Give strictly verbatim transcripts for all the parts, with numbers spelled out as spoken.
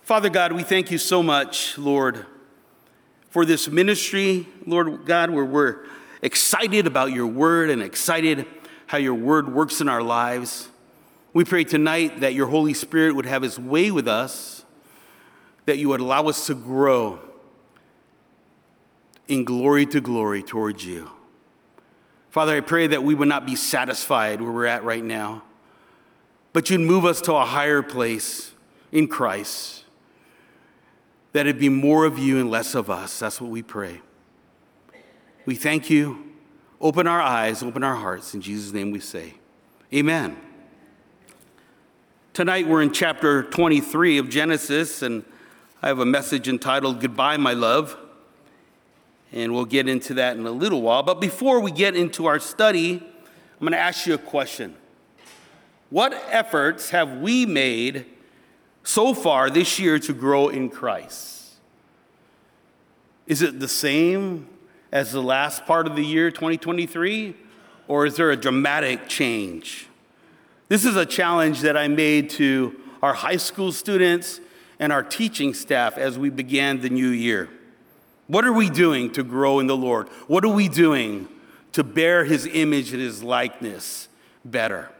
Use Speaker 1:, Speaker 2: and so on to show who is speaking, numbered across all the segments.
Speaker 1: Father God, we thank you so much, Lord, for this ministry, Lord God, where we're excited about your word and excited how your word works in our lives. We pray tonight that your Holy Spirit would have his way with us, that you would allow us to grow in glory to glory towards you. Father, I pray that we would not be satisfied where we're at right now, but you'd move us to a higher place in Christ, that it'd be more of you and less of us. That's what we pray. We thank you. Open our eyes, open our hearts. In Jesus' name we say, amen. Tonight we're in chapter twenty-three of Genesis, and I have a message entitled, Goodbye, My Love. And we'll get into that in a little while. But before we get into our study, I'm going to ask you a question. What efforts have we made so far this year to grow in Christ? Is it the same as the last part of the year, twenty twenty-three? Or is there a dramatic change? This is a challenge that I made to our high school students and our teaching staff as we began the new year. What are we doing to grow in the Lord? What are we doing to bear his image and his likeness better?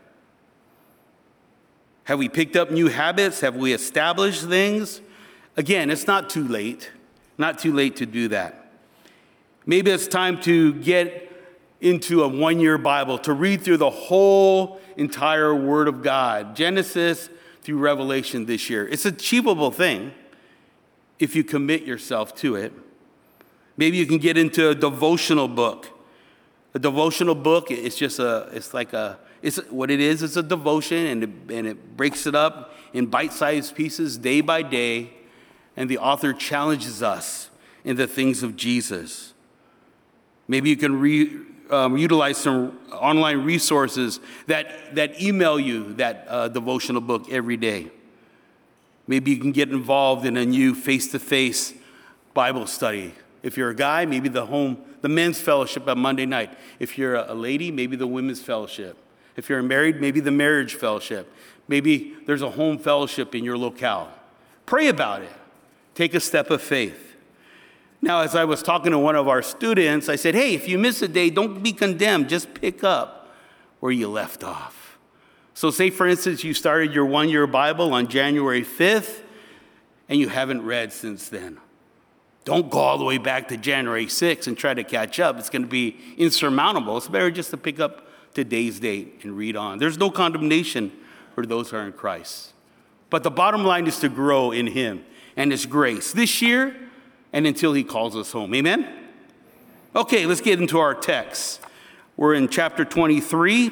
Speaker 1: Have we picked up new habits? Have we established things? Again, it's not too late. Not too late to do that. Maybe it's time to get into a one-year Bible, to read through the whole entire Word of God, Genesis through Revelation this year. It's an achievable thing if you commit yourself to it. Maybe you can get into a devotional book. A devotional book, it's just a, it's like a, it's what it is, it's a devotion, and it, and it breaks it up in bite-sized pieces day by day, and the author challenges us in the things of Jesus. Maybe you can re, um, utilize some online resources that, that email you that uh, devotional book every day. Maybe you can get involved in a new face-to-face Bible study. If you're a guy, maybe the home, the men's fellowship on Monday night. If you're a lady, maybe the women's fellowship. If you're married, maybe the marriage fellowship. Maybe there's a home fellowship in your locale. Pray about it. Take a step of faith. Now, as I was talking to one of our students, I said, hey, if you miss a day, don't be condemned. Just pick up where you left off. So say, for instance, you started your one-year Bible on January fifth, and you haven't read since then. Don't go all the way back to January sixth and try to catch up. It's going to be insurmountable. It's better just to pick up today's date and read on. There's no condemnation for those who are in Christ. But the bottom line is to grow in him and his grace this year and until he calls us home. Amen? Okay, let's get into our text. We're in chapter twenty-three.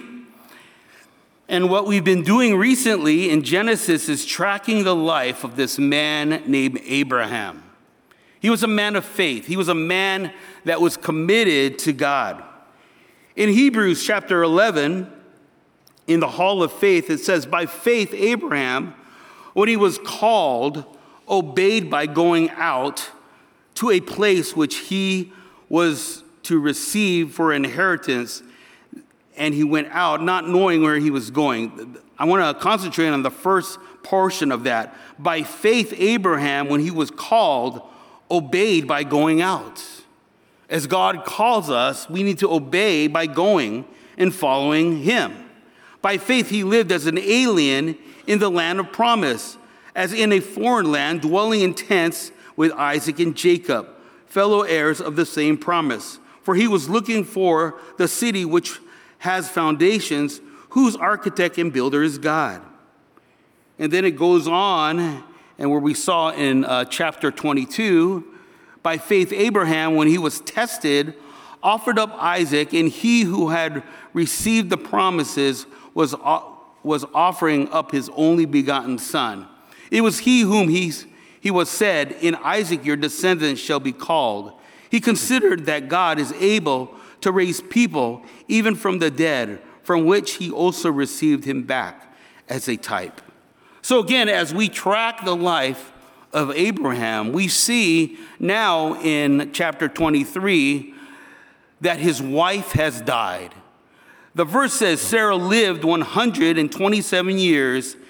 Speaker 1: And what we've been doing recently in Genesis is tracking the life of this man named Abraham. He was a man of faith. He was a man that was committed to God. In Hebrews chapter eleven, in the hall of faith, it says, by faith, Abraham, when he was called, obeyed by going out to a place which he was to receive for inheritance, and he went out not knowing where he was going. I want to concentrate on the first portion of that. By faith, Abraham, when he was called, obeyed by going out. As God calls us, we need to obey by going and following him. By faith, he lived as an alien in the land of promise, as in a foreign land, dwelling in tents with Isaac and Jacob, fellow heirs of the same promise. For he was looking for the city which has foundations, whose architect and builder is God. And then it goes on, and where we saw in uh, chapter twenty-two, by faith Abraham, when he was tested, offered up Isaac, and he who had received the promises was, uh, was offering up his only begotten son. It was he whom he, he was said, in Isaac your descendants shall be called. He considered that God is able to raise people even from the dead, from which he also received him back as a type. So again, as we track the life of Abraham, we see now in chapter twenty-three that his wife has died. The verse says Sarah lived one hundred twenty-seven years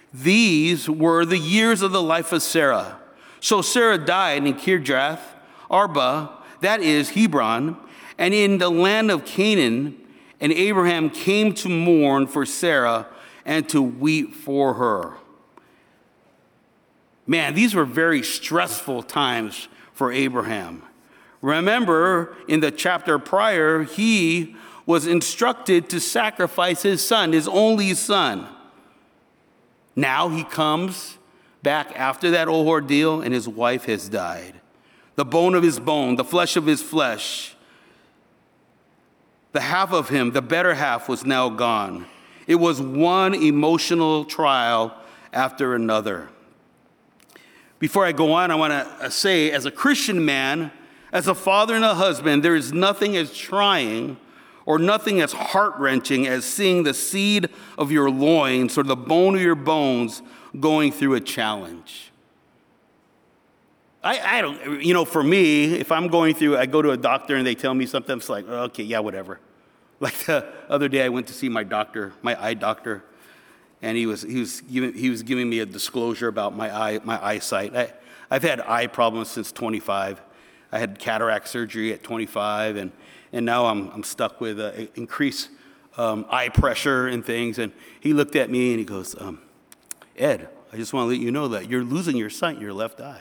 Speaker 1: These were the years of the life of Sarah. So Sarah died in Kirjath Arba, that is Hebron, and in the land of Canaan, and Abraham came to mourn for Sarah and to weep for her. Man, these were very stressful times for Abraham. Remember, in the chapter prior, he was instructed to sacrifice his son, his only son. Now he comes back after that old ordeal, and his wife has died. The bone of his bone, the flesh of his flesh. The half of him, the better half, was now gone. It was one emotional trial after another. Before I go on, I want to say, as a Christian man, as a father and a husband, there is nothing as trying or nothing as heart-wrenching as seeing the seed of your loins or the bone of your bones going through a challenge. I, I don't, you know, for me, if I'm going through, I go to a doctor and they tell me something, it's like, okay, yeah, whatever. Like the other day, I went to see my doctor, my eye doctor, and he was he was giving, he was giving me a disclosure about my eye my eyesight. I, I've had eye problems since twenty-five. I had cataract surgery at twenty-five, and and now I'm I'm stuck with uh, increased um, eye pressure and things. And he looked at me and he goes, um, Ed, I just want to let you know that you're losing your sight in your left eye.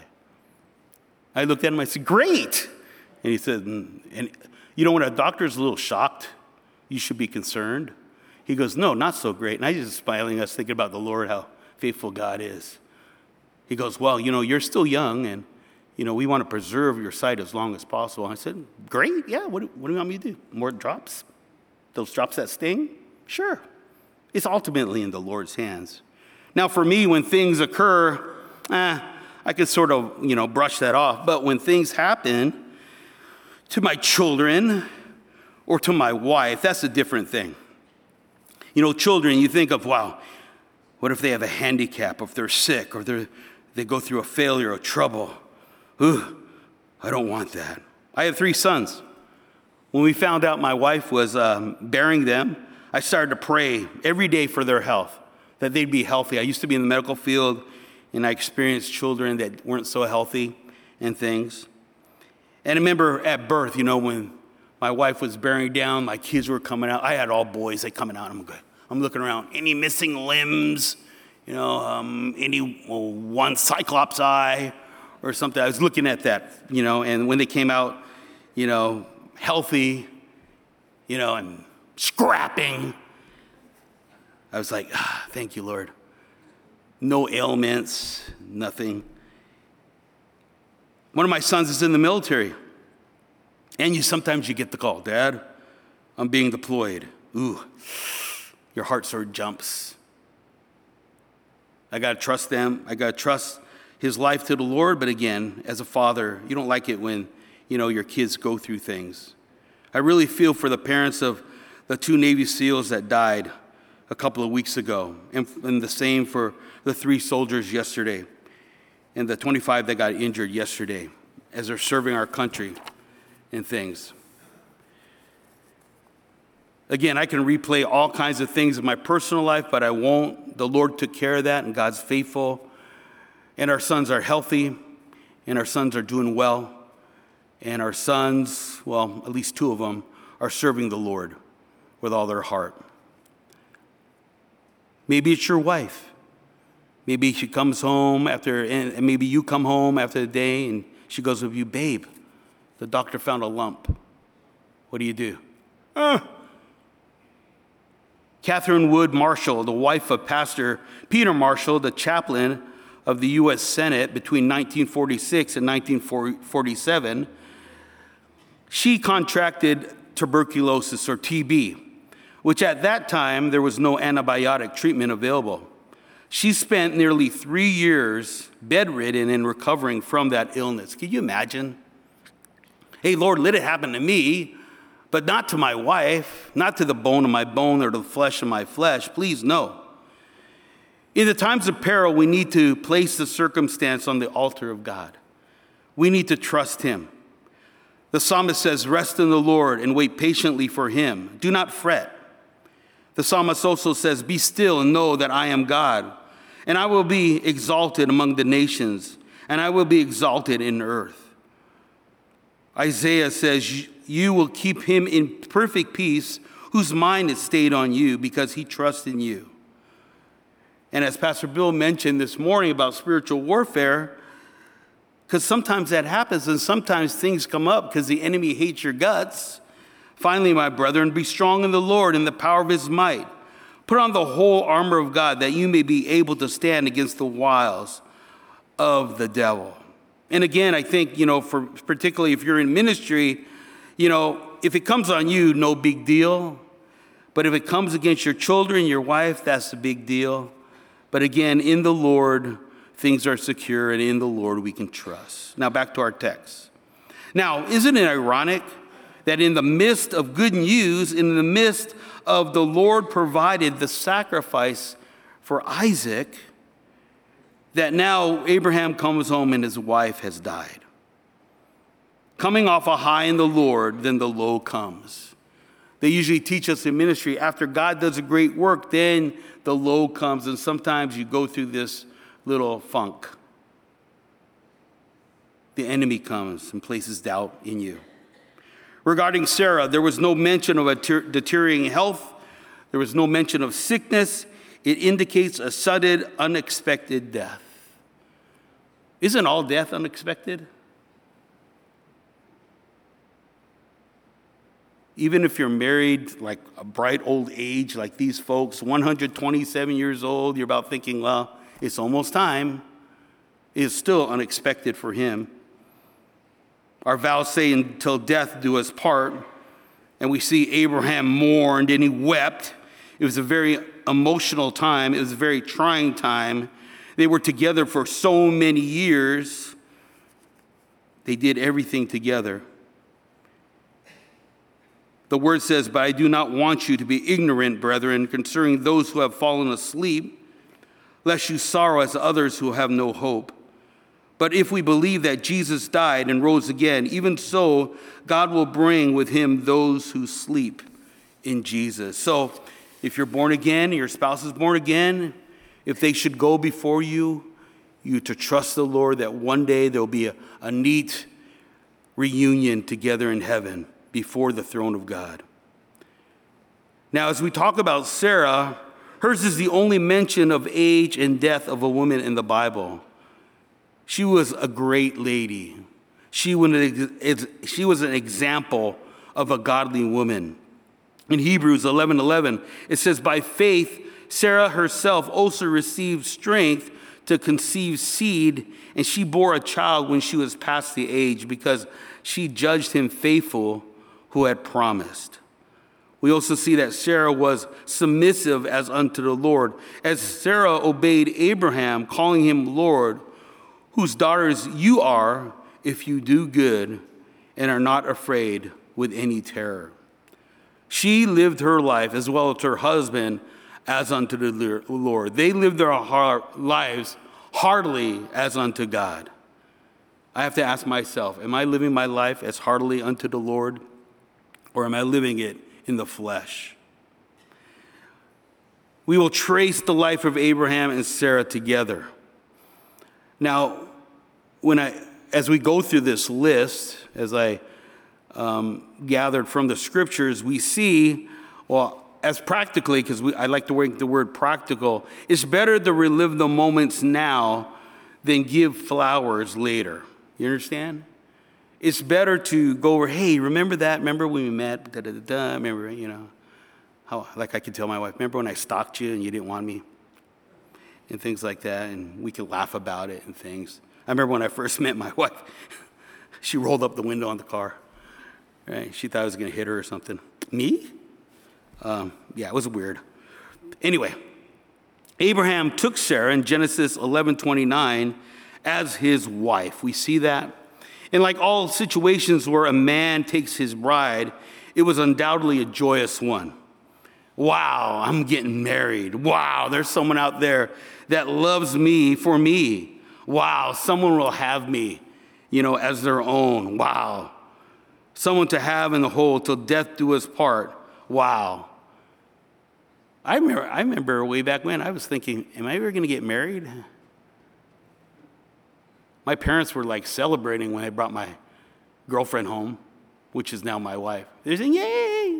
Speaker 1: I looked at him, I said, great. And he said, mm. And you know, when a doctor's a little shocked, you should be concerned. He goes, no, not so great. And I was just smiling, I was thinking about the Lord, how faithful God is. He goes, well, you know, you're still young, and, you know, we want to preserve your sight as long as possible. And I said, great, yeah, what, what do you want me to do? More drops? Those drops that sting? Sure. It's ultimately in the Lord's hands. Now, for me, when things occur, eh, I could sort of, you know, brush that off. But when things happen to my children or to my wife, that's a different thing. You know, children, you think of, wow, what if they have a handicap, or if they're sick, or they're, they go through a failure or trouble? Ooh, I don't want that. I have three sons. When we found out my wife was um, bearing them, I started to pray every day for their health, that they'd be healthy. I used to be in the medical field, and I experienced children that weren't so healthy and things. And I remember at birth, you know, when my wife was bearing down, my kids were coming out. I had all boys, they coming out. I'm good. I'm looking around. Any missing limbs? You know, um, any well, one cyclops eye or something. I was looking at that, you know, and when they came out, you know, healthy, you know, and scrapping, I was like, ah, thank you, Lord. No ailments, nothing. One of my sons is in the military. And you sometimes you get the call, Dad, I'm being deployed. Ooh, your heart sort of jumps. I got to trust them. I got to trust his life to the Lord. But again, as a father, you don't like it when, you know, your kids go through things. I really feel for the parents of the two Navy SEALs that died a couple of weeks ago, and, and the same for the three soldiers yesterday, and the twenty-five that got injured yesterday as they're serving our country and things. Again, I can replay all kinds of things in my personal life, but I won't. The Lord took care of that, and God's faithful. And our sons are healthy, and our sons are doing well. And our sons, well, at least two of them, are serving the Lord with all their heart. Maybe it's your wife. Maybe she comes home after, and maybe you come home after the day, and she goes with you, babe, the doctor found a lump. What do you do? Uh. Catherine Wood Marshall, the wife of Pastor Peter Marshall, the chaplain of the U S Senate between nineteen forty-six and nineteen forty-seven, she contracted tuberculosis, or T B, which at that time there was no antibiotic treatment available. She spent nearly three years bedridden and recovering from that illness. Can you imagine? Hey, Lord, let it happen to me, but not to my wife, not to the bone of my bone or the flesh of my flesh. Please, no. In the times of peril, we need to place the circumstance on the altar of God. We need to trust him. The psalmist says, rest in the Lord and wait patiently for him. Do not fret. The psalmist also says, be still and know that I am God. and I will be exalted among the nations, and I will be exalted in earth. Isaiah says, you will keep him in perfect peace, whose mind is stayed on you, because he trusts in you. And as Pastor Bill mentioned this morning about spiritual warfare, because sometimes that happens and sometimes things come up because the enemy hates your guts. Finally, my brethren, be strong in the Lord and the power of his might. Put on the whole armor of God that you may be able to stand against the wiles of the devil. And again, I think, you know, for particularly if you're in ministry, you know, if it comes on you, no big deal. But if it comes against your children, your wife, that's a big deal. But again, in the Lord, things are secure, and in the Lord we can trust. Now back to our text. Now, isn't it ironic that in the midst of good news, in the midst of the Lord provided the sacrifice for Isaac, that now Abraham comes home and his wife has died? Coming off a high in the Lord, then the low comes. They usually teach us in ministry, after God does a great work, then the low comes, and sometimes you go through this little funk. The enemy comes and places doubt in you. Regarding Sarah, there was no mention of a ter- deteriorating health. There was no mention of sickness. It indicates a sudden, unexpected death. Isn't all death unexpected? Even if you're married, like a bright old age, like these folks, one hundred twenty-seven years old, you're about thinking, well, it's almost time. It's still unexpected for him. Our vows say, until death do us part. And we see Abraham mourned and he wept. It was a very emotional time. It was a very trying time. They were together for so many years. They did everything together. The word says, but I do not want you to be ignorant, brethren, concerning those who have fallen asleep, lest you sorrow as others who have no hope. But if we believe that Jesus died and rose again, even so, God will bring with him those who sleep in Jesus. So if you're born again, your spouse is born again, if they should go before you, you to trust the Lord that one day there'll be a, a neat reunion together in heaven before the throne of God. Now, as we talk about Sarah, hers is the only mention of age and death of a woman in the Bible. She was a great lady. She was an example of a godly woman. In Hebrews eleven eleven, it says, by faith, Sarah herself also received strength to conceive seed, and she bore a child when she was past the age, because she judged him faithful who had promised. We also see that Sarah was submissive as unto the Lord, as Sarah obeyed Abraham, calling him Lord, whose daughters you are if you do good and are not afraid with any terror. She lived her life, as well as her husband, as unto the Lord. They lived their lives heartily as unto God. I have to ask myself, am I living my life as heartily unto the Lord, or am I living it in the flesh? We will trace the life of Abraham and Sarah together. Now, when I, as we go through this list, as I um, gathered from the scriptures, we see, well, as practically, because I like to work the word practical, it's better to relive the moments now than give flowers later. You understand? It's better to go over, hey, remember that? Remember when we met? Da, da, da, da. Remember, you know, how, like I could tell my wife, remember when I stalked you and you didn't want me? And things like that, and we could laugh about it and things. I remember when I first met my wife, she rolled up the window on the car, right? She thought I was going to hit her or something. Me? Um, yeah, it was weird. Anyway, Abraham took Sarah in Genesis eleven twenty-nine as his wife. We see that. And like all situations where a man takes his bride, it was undoubtedly a joyous one. Wow, I'm getting married. Wow, there's someone out there that loves me for me. Wow, someone will have me, you know, as their own. Wow. Someone to have and to hold till death do us part. Wow. I remember, I remember way back when I was thinking, am I ever going to get married? My parents were like celebrating when I brought my girlfriend home, which is now my wife. They're saying, yay!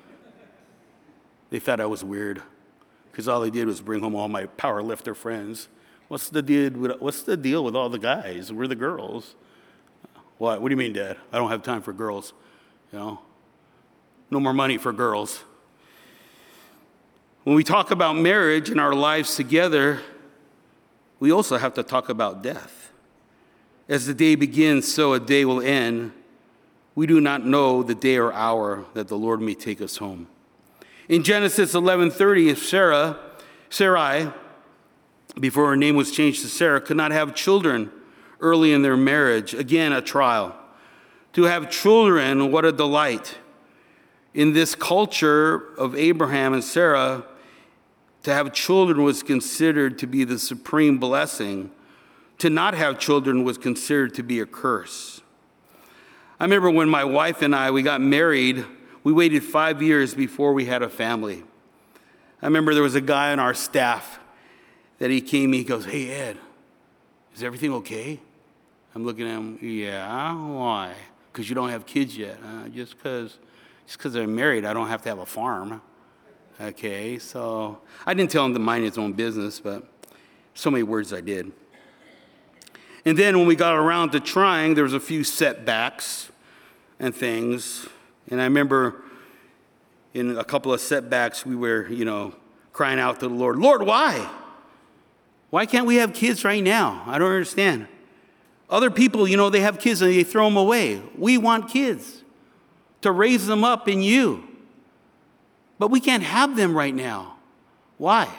Speaker 1: They thought I was weird because all they did was bring home all my power lifter friends. What's the deal with, what's the deal with all the guys? We're the girls. What? What do you mean, Dad? I don't have time for girls. You know, no more money for girls. When we talk about marriage and our lives together, we also have to talk about death. As the day begins, so a day will end. We do not know the day or hour that the Lord may take us home. In Genesis eleven thirty, Sarah, Sarai, before her name was changed to Sarah, could not have children early in their marriage. Again, a trial. To have children, what a delight. In this culture of Abraham and Sarah, to have children was considered to be the supreme blessing. To not have children was considered to be a curse. I remember when my wife and I, we got married, we waited five years before we had a family. I remember there was a guy on our staff that he came, he goes, hey, Ed, is everything okay? I'm looking at him, yeah, why? Because you don't have kids yet. Uh, just because just because I'm married, I don't have to have a farm. Okay, so I didn't tell him to mind his own business, but so many words I did. And then when we got around to trying, there was a few setbacks and things. And I remember in a couple of setbacks, we were, you know, crying out to the Lord, Lord, why? Why can't we have kids right now? I don't understand. Other people, you know, they have kids and they throw them away. We want kids to raise them up in you. But we can't have them right now. Why?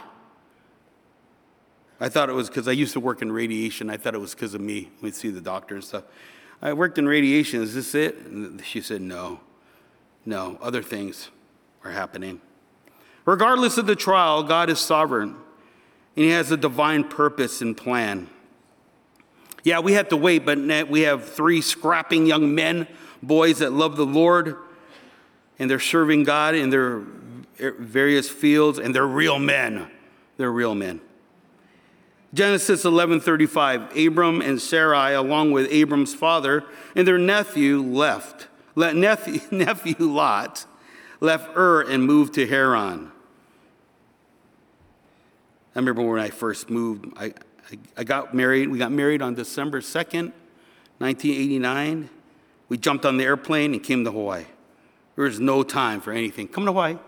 Speaker 1: I thought it was because I used to work in radiation. I thought it was because of me. We'd see the doctor and stuff. I worked in radiation. Is this it? And she said, no. No, other things are happening. Regardless of the trial, God is sovereign. And he has a divine purpose and plan. Yeah, we had to wait, but we have three scrapping young men, boys that love the Lord, and they're serving God in their various fields, and they're real men. They're real men. Genesis eleven thirty-five, Abram and Sarai, along with Abram's father and their nephew, left. Let nephew, nephew Lot left Ur and moved to Haran. I remember when I first moved, I, I, I got married. We got married on December second, nineteen eighty-nine. We jumped on the airplane and came to Hawaii. There was no time for anything. Come to Hawaii.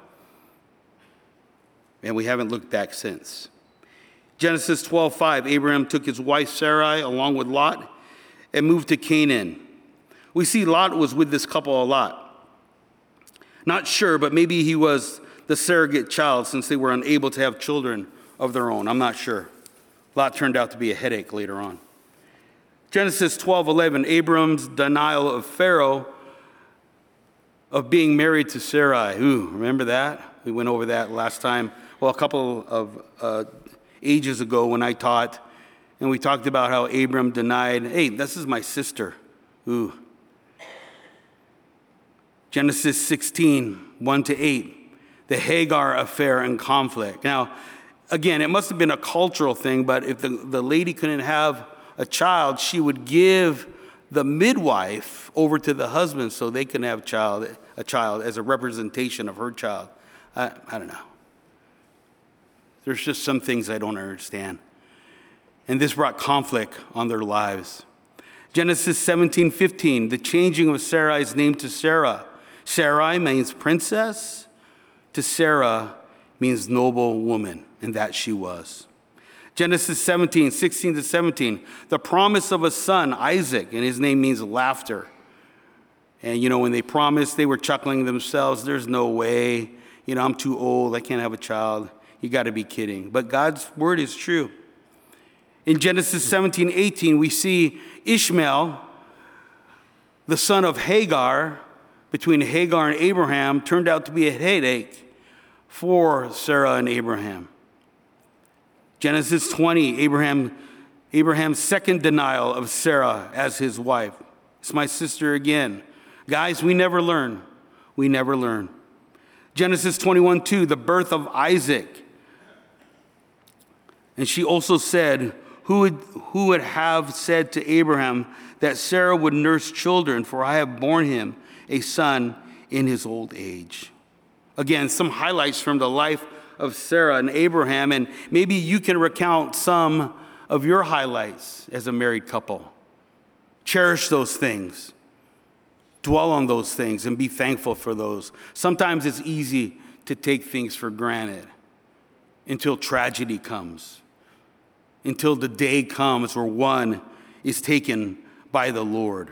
Speaker 1: And we haven't looked back since. Genesis twelve five, Abraham took his wife Sarai along with Lot and moved to Canaan. We see Lot was with this couple a lot. Not sure, but maybe he was the surrogate child since they were unable to have children of their own. I'm not sure. Lot turned out to be a headache later on. Genesis twelve eleven, Abram's denial of Pharaoh of being married to Sarai. Ooh, remember that? We went over that last time. Well, a couple of uh, ages ago when I taught, and we talked about how Abram denied, hey, this is my sister. Ooh. Genesis sixteen, one to eight, the Hagar affair and conflict. Now, again, it must have been a cultural thing, but if the, the lady couldn't have a child, she would give the midwife over to the husband so they can have child, a child as a representation of her child. I, I don't know. There's just some things I don't understand. And this brought conflict on their lives. Genesis seventeen fifteen, the changing of Sarai's name to Sarah. Sarai means princess. To Sarah means noble woman, and that she was. Genesis seventeen sixteen to seventeen, the promise of a son, Isaac, and his name means laughter. And, you know, when they promised, they were chuckling themselves. There's no way. You know, I'm too old. I can't have a child. You got to be kidding. But God's word is true. In Genesis seventeen eighteen, we see Ishmael, the son of Hagar, between Hagar and Abraham, turned out to be a headache for Sarah and Abraham. Genesis twenty, Abraham, Abraham's second denial of Sarah as his wife. It's my sister again. Guys, we never learn. We never learn. Genesis twenty-one two, the birth of Isaac. And she also said, who would, who would have said to Abraham that Sarah would nurse children, for I have borne him a son in his old age. Again, some highlights from the life of Sarah and Abraham, and maybe you can recount some of your highlights as a married couple. Cherish those things. Dwell on those things and be thankful for those. Sometimes it's easy to take things for granted until tragedy comes, until the day comes where one is taken by the Lord.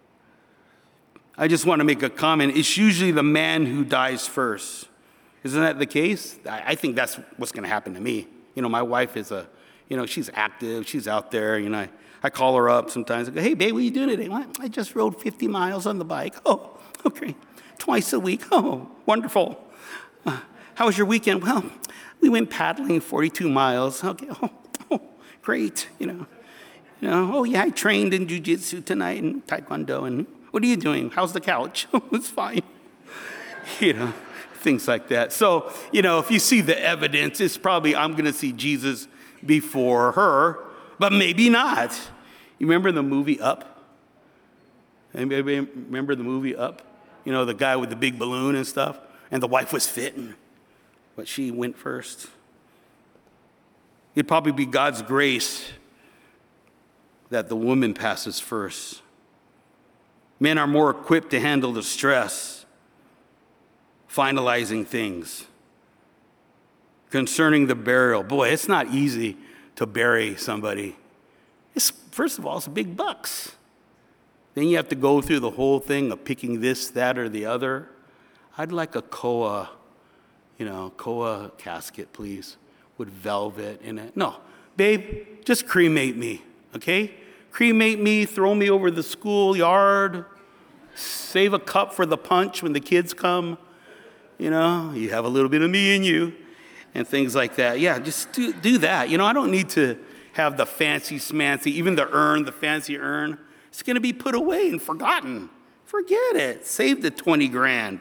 Speaker 1: I just want to make a comment. It's usually the man who dies first. Isn't that the case? I think that's what's going to happen to me. You know, my wife is a, you know, she's active. She's out there. You know, I, I call her up sometimes. I go, hey, babe, what are you doing today? Well, I just rode fifty miles on the bike. Oh, okay. Twice a week. Oh, wonderful. Uh, how was your weekend? Well, we went paddling forty-two miles. Okay. Oh, oh great. You know, you know, oh, yeah, I trained in jiu-jitsu tonight and taekwondo. And what are you doing? How's the couch? Oh, it's fine. You know, things like that. So, you know, if you see the evidence, it's probably I'm going to see Jesus before her, but maybe not. You remember the movie Up? Anybody remember the movie Up? You know, the guy with the big balloon and stuff, and the wife was fit, but she went first. It'd probably be God's grace that the woman passes first. Men are more equipped to handle the stress, finalizing things. Concerning the burial, boy, it's not easy to bury somebody. It's, first of all, it's big bucks. Then you have to go through the whole thing of picking this, that, or the other. I'd like a koa, you know, koa casket, please, with velvet in it. No, babe, just cremate me, okay? Cremate me, throw me over the schoolyard, save a cup for the punch when the kids come. You know, you have a little bit of me in you. And things like that. Yeah, just do, do that. You know, I don't need to have the fancy smancy, even the urn, the fancy urn. It's going to be put away and forgotten. Forget it. Save the twenty grand.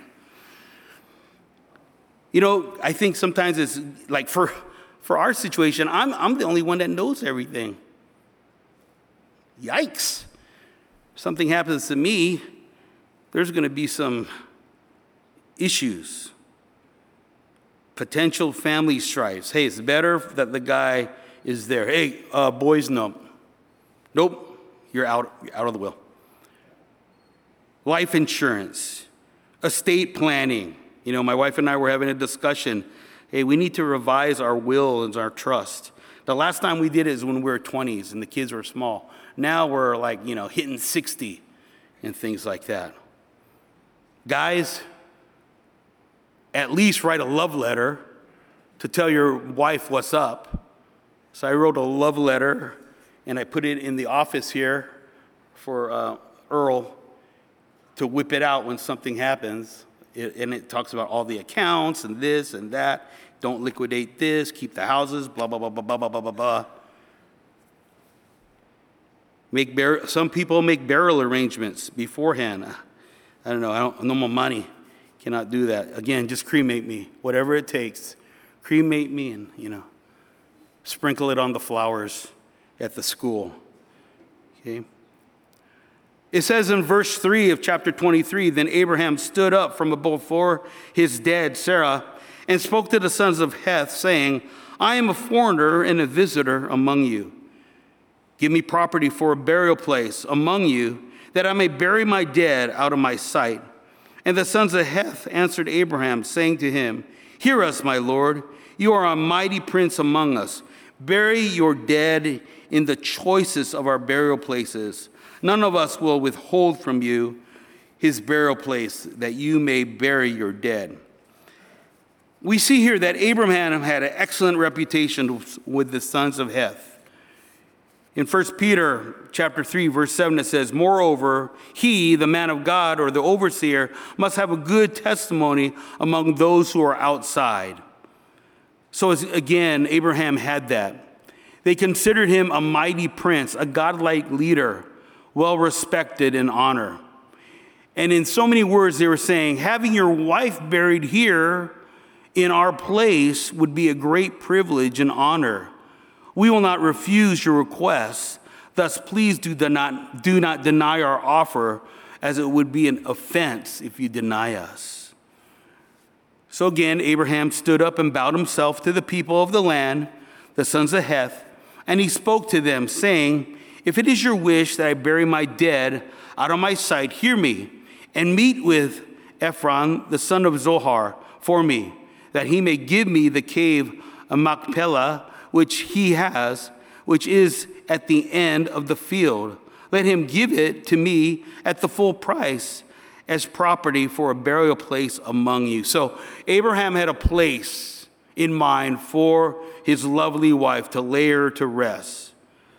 Speaker 1: You know, I think sometimes it's like for, for our situation, I'm, I'm the only one that knows everything. Yikes. If something happens to me, there's going to be some issues. Potential family strifes. Hey, it's better that the guy is there. Hey, uh, boys, no. Nope, you're out, you're out of the will. Life insurance, estate planning. You know, my wife and I were having a discussion. Hey, we need to revise our will and our trust. The last time we did it is when we were twenties and the kids were small. Now we're like, you know, hitting sixty and things like that. Guys, at least write a love letter to tell your wife what's up. So I wrote a love letter, and I put it in the office here for uh, Earl to whip it out when something happens. It, and it talks about all the accounts and this and that. Don't liquidate this, keep the houses, blah, blah, blah, blah, blah, blah, blah, blah, blah. Make bar- Some people make burial arrangements beforehand. I don't know, I don't no more money. Cannot do that. Again, just cremate me, whatever it takes. Cremate me and, you know, sprinkle it on the flowers at the school. Okay? It says in verse three of chapter twenty-three, then Abraham stood up from before his dead Sarah and spoke to the sons of Heth, saying, I am a foreigner and a visitor among you. Give me property for a burial place among you, that I may bury my dead out of my sight. And the sons of Heth answered Abraham, saying to him, hear us, my lord. You are a mighty prince among us. Bury your dead in the choicest of our burial places. None of us will withhold from you his burial place, that you may bury your dead. We see here that Abraham had an excellent reputation with the sons of Heth. In First Peter chapter three, verse seven, it says, moreover, he, the man of God or the overseer, must have a good testimony among those who are outside. So again, Abraham had that. They considered him a mighty prince, a godlike leader, well respected and honored. And in so many words, they were saying, having your wife buried here in our place would be a great privilege and honor. We will not refuse your request. Thus, please do not, do not deny our offer, as it would be an offense if you deny us. So again, Abraham stood up and bowed himself to the people of the land, the sons of Heth, and he spoke to them, saying, if it is your wish that I bury my dead out of my sight, hear me, and meet with Ephron, the son of Zohar, for me, that he may give me the cave of Machpelah, which he has, which is at the end of the field. Let him give it to me at the full price as property for a burial place among you. So Abraham had a place in mind for his lovely wife to lay her to rest.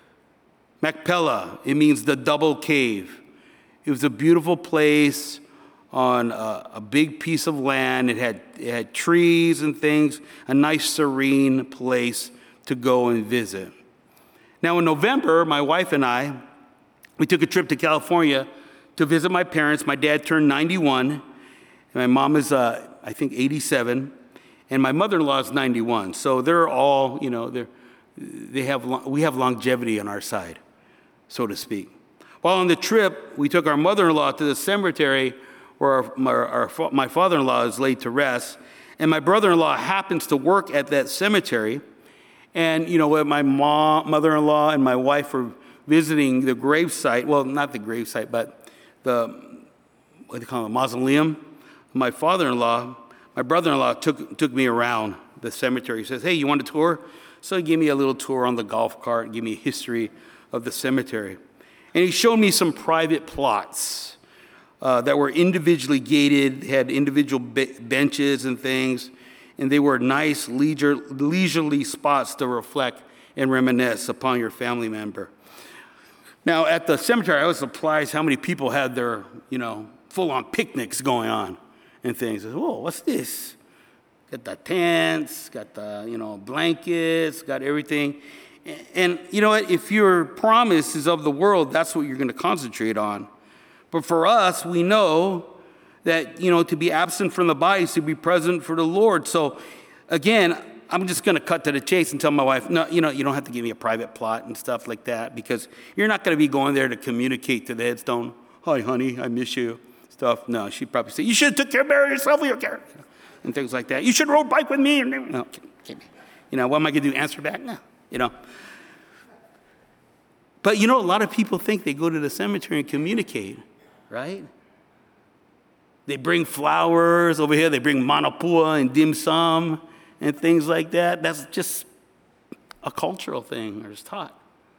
Speaker 1: Machpelah, it means the double cave. It was a beautiful place on a, a big piece of land. It had, it had trees and things, a nice serene place to go and visit. Now in November, my wife and I, we took a trip to California to visit my parents. My dad turned ninety-one, and my mom is, uh, I think, eighty-seven, and my mother-in-law is ninety-one. So they're all, you know, they're, they have, we have longevity on our side, so to speak. While on the trip, we took our mother-in-law to the cemetery where our, our, our, my father-in-law is laid to rest, and my brother-in-law happens to work at that cemetery. And, you know, when my mom, mother-in-law and my wife were visiting the gravesite, well, not the gravesite, but the, what do you call it, mausoleum, my father-in-law, my brother-in-law took, took me around the cemetery. He says, hey, you want a tour? So he gave me a little tour on the golf cart and gave me a history of the cemetery. And he showed me some private plots uh, that were individually gated, had individual be- benches and things, and they were nice, leisure, leisurely spots to reflect and reminisce upon your family member. Now, at the cemetery, I was surprised how many people had their, you know, full-on picnics going on and things. I said, whoa, what's this? Got the tents, got the, you know, blankets, got everything. And you know what? If your promise is of the world, that's what you're going to concentrate on. But for us, we know that, you know, to be absent from the body is to be present for the Lord. So again, I'm just going to cut to the chase and tell my wife, no, you know, you don't have to give me a private plot and stuff like that, because you're not going to be going there to communicate to the headstone, hi, honey, I miss you, stuff. No, she'd probably say, you should have took care of yourself with your care, and things like that. You should road bike with me. No, you know, what am I going to do, answer back? No, you know. But, you know, a lot of people think they go to the cemetery and communicate, right? They bring flowers over here. They bring manapua and dim sum and things like that. That's just a cultural thing, or it's taught.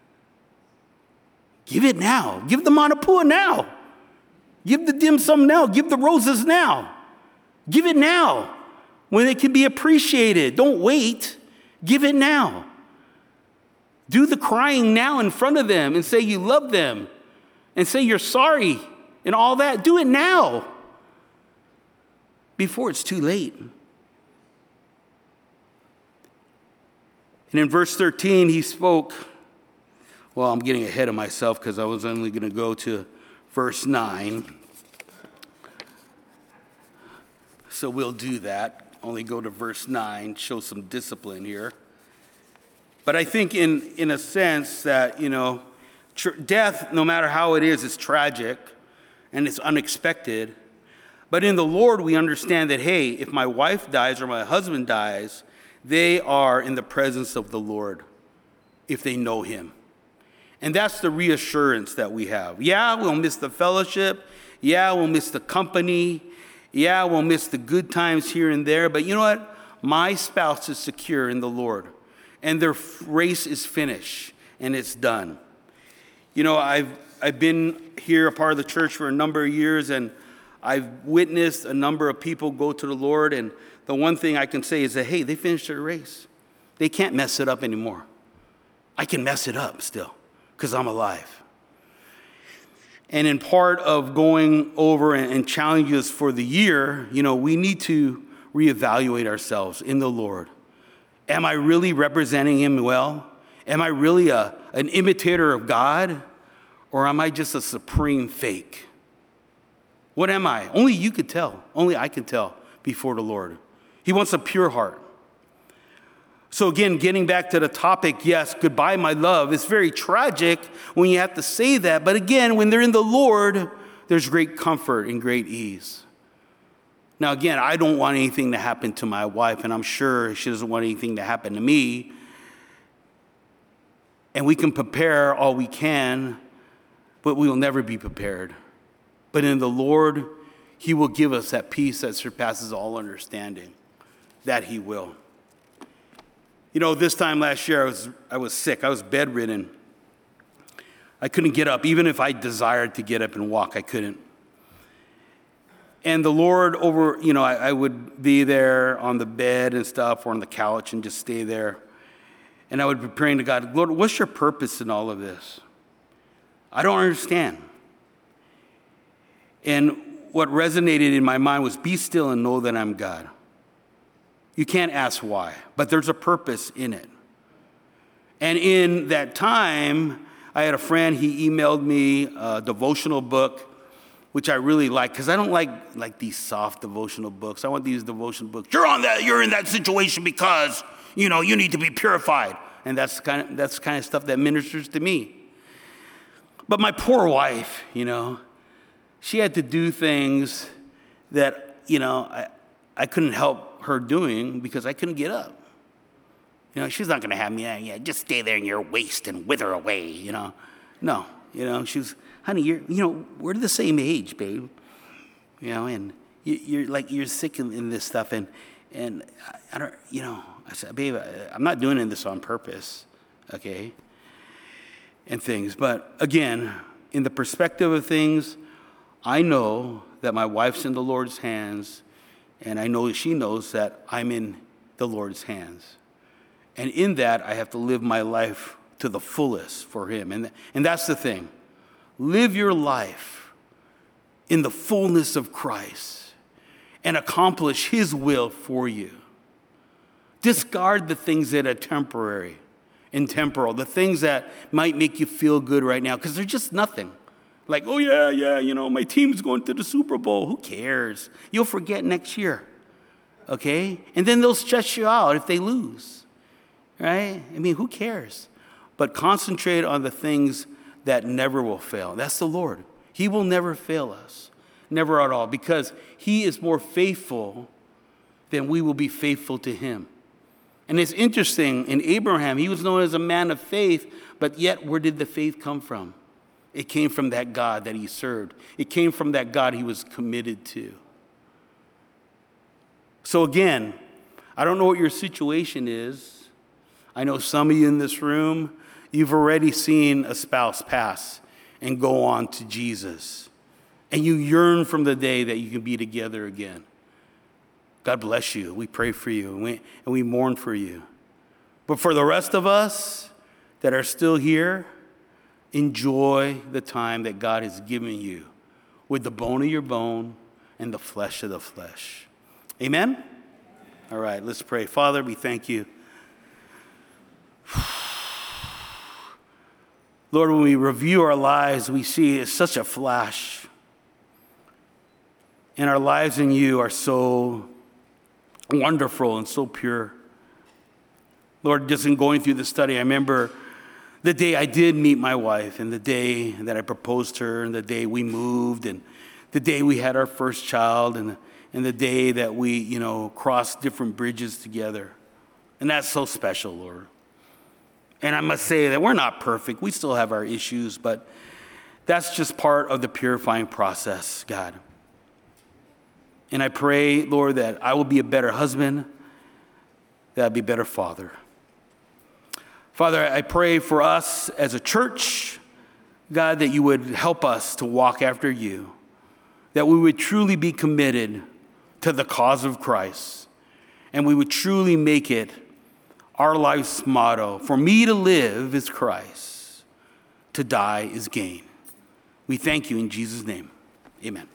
Speaker 1: Give it now. Give the manapua now. Give the dim sum now. Give the roses now. Give it now when it can be appreciated. Don't wait. Give it now. Do the crying now in front of them and say you love them and say you're sorry and all that. Do it now before it's too late. And in verse thirteen, he spoke. Well, I'm getting ahead of myself because I was only going to go to verse nine. So we'll do that. Only go to verse nine, show some discipline here. But I think in, in a sense that, you know, tr- death, no matter how it is, is tragic and it's unexpected. But in the Lord, we understand that, hey, if my wife dies or my husband dies, they are in the presence of the Lord if they know him. And that's the reassurance that we have. Yeah, we'll miss the fellowship. Yeah, we'll miss the company. Yeah, we'll miss the good times here and there. But you know what? My spouse is secure in the Lord. And their race is finished, and it's done. You know, I've I've been here, a part of the church, for a number of years, and I've witnessed a number of people go to the Lord, and the one thing I can say is that, hey, they finished their race. They can't mess it up anymore. I can mess it up still, because I'm alive. And in part of going over and, and challenges for the year, you know, we need to reevaluate ourselves in the Lord. Am I really representing him well? Am I really a, an imitator of God? Or am I just a supreme fake? What am I? Only you could tell. Only I can tell before the Lord. He wants a pure heart. So again, getting back to the topic, yes, goodbye, my love. It's very tragic when you have to say that. But again, when they're in the Lord, there's great comfort and great ease. Now, again, I don't want anything to happen to my wife, and I'm sure she doesn't want anything to happen to me. And we can prepare all we can, but we will never be prepared. But in the Lord, he will give us that peace that surpasses all understanding. That he will. You know, this time last year, I was I was sick. I was bedridden. I couldn't get up. Even if I desired to get up and walk, I couldn't. And the Lord over, you know, I, I would be there on the bed and stuff or on the couch and just stay there. And I would be praying to God, Lord, what's your purpose in all of this? I don't understand. And what resonated in my mind was, be still and know that I'm God. You can't ask why, but there's a purpose in it. And in that time, I had a friend, he emailed me a devotional book, which I really like, because I don't like, like these soft devotional books. I want these devotional books. You're on that, you're in that situation because, you know, you need to be purified. And that's kind of that's kind of stuff that ministers to me. But my poor wife, you know, she had to do things that, you know, I, I couldn't help her doing because I couldn't get up. You know, she's not going to have me, yeah, yeah, just stay there in your waist and wither away, you know. No, you know, she was, honey, you're, you know, we're the same age, babe. You know, and you, you're like, you're sick in, in this stuff. And, and I, I don't, you know, I said, babe, I, I'm not doing this on purpose, okay, and things. But again, in the perspective of things, I know that my wife's in the Lord's hands, and I know she knows that I'm in the Lord's hands. And in that, I have to live my life to the fullest for him. And, and that's the thing. Live your life in the fullness of Christ and accomplish his will for you. Discard the things that are temporary and temporal, the things that might make you feel good right now, because they're just nothing. Like, oh, yeah, yeah, you know, my team's going to the Super Bowl. Who cares? You'll forget next year, okay? And then they'll stress you out if they lose, right? I mean, who cares? But concentrate on the things that never will fail. That's the Lord. He will never fail us, never at all, because he is more faithful than we will be faithful to him. And it's interesting, in Abraham, he was known as a man of faith, but yet where did the faith come from? It came from that God that he served. It came from that God he was committed to. So again, I don't know what your situation is. I know some of you in this room, you've already seen a spouse pass and go on to Jesus. And you yearn from the day that you can be together again. God bless you. We pray for you and we, and we mourn for you. But for the rest of us that are still here, enjoy the time that God has given you with the bone of your bone and the flesh of the flesh. Amen? All right, let's pray. Father, we thank you. Lord, when we review our lives, we see it's such a flash. And our lives in you are so wonderful and so pure. Lord, just in going through the study, I remember the day I did meet my wife, and the day that I proposed to her, and the day we moved, and the day we had our first child, and the, and the day that we, you know, crossed different bridges together. And that's so special, Lord. And I must say that we're not perfect. We still have our issues, but that's just part of the purifying process, God. And I pray, Lord, that I will be a better husband, that I'll be a better father. Father, I pray for us as a church, God, that you would help us to walk after you, that we would truly be committed to the cause of Christ, and we would truly make it our life's motto. For me to live is Christ, to die is gain. We thank you in Jesus' name. Amen.